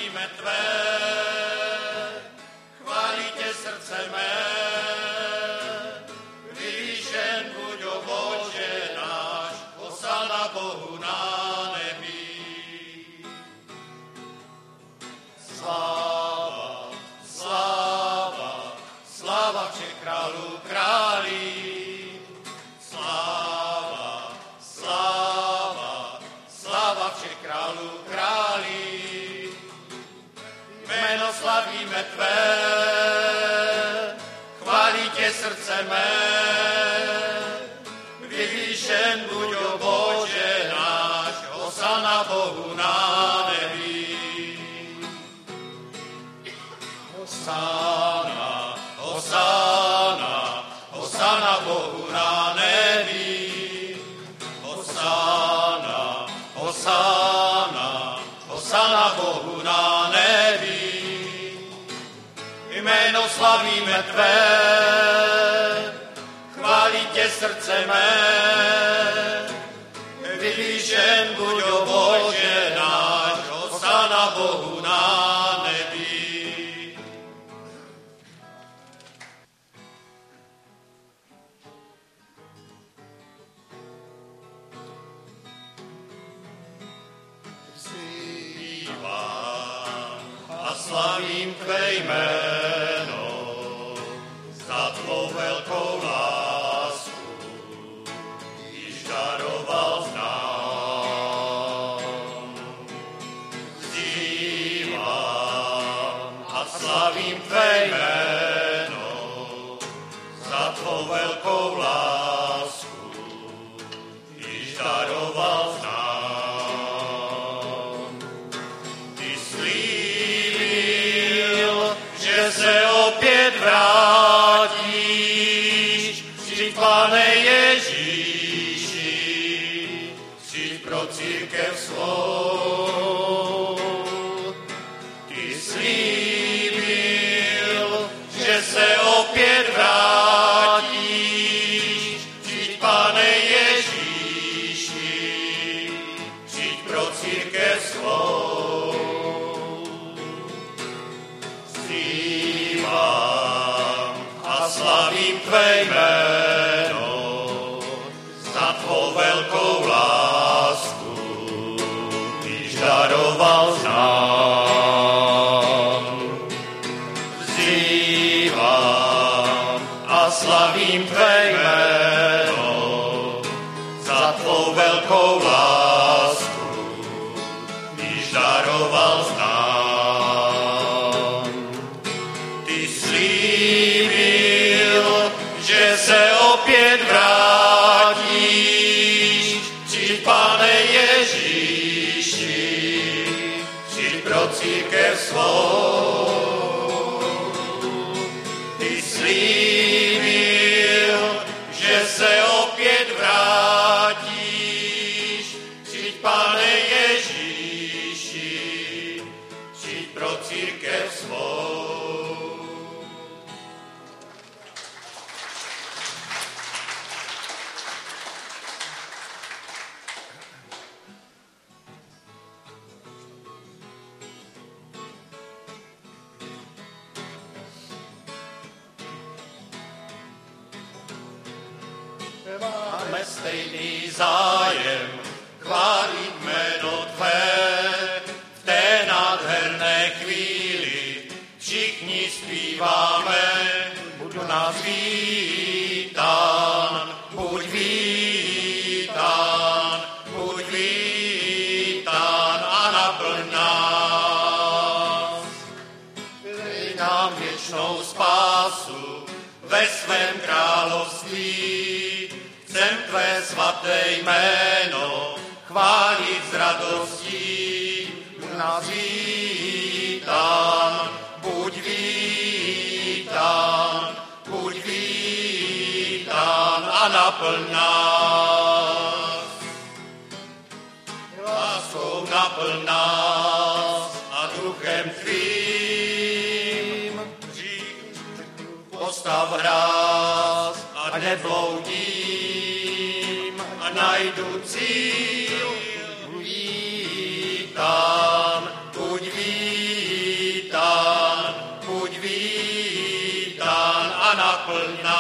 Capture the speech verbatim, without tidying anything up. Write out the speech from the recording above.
slavíme tvé, chválí tě srdce mé, vyvýšen buď, o Bože náš, hosana Bohu na nebi. Sláva, sláva, sláva všech králů králí, sláva, sláva, sláva všech králů králí, jméno slavíme tvé, chválí tě srdce mé, vyvýšen buď, o Bože náš, hosana Bohu na nebi. Hosana, hosana, hosana Bohu na nebi. Hosana, hosana, hosana Bohu na nebi. Jméno slavíme tvé, chválí tě srdce mé, vyvýšen buď, o Bože náš, hosana Bohu na nebi. A slavím tvé jméno za tvou velkou lásku, již daroval nám. Vzývám a slavím tvé jméno za tvou velkou lásku, již daroval nám. Se opět vrátíš, přijď, Pane Ježíši, přijď pro církev svou. Ty slíbil, že se opět vrátíš, přijď, Pane Ježíši, přijď pro církev svou. A slavím tvé jméno za tvou velkou lásku, když daroval nám. Vzývám a slavím tvé jméno za tvou velkou lásku, když daroval nám. Že se opět vrátíš, přijď, Pane Ježíši, přijď pro církev svou. Ty slíbil, že se opět vrátíš, přijď, Pane Ježíši, přijď pro církev svou. Máme stejný zájem chválit jméno tvé. V té nádherné chvíli všichni zpíváme. Budu nás vítán, buď vítán, buď vítán a naplň nás. Dej nám věčnou spásu ve svém království. Chcem tvé svaté jméno chválit s radostí. Buď nás vítán, buď vítán, buď vítán a naplň nás. Láskou naplň nás a duchem tvým. Postav hráz a nebloudím a najdu cíl. Vítán, buď vítán. naplň nás.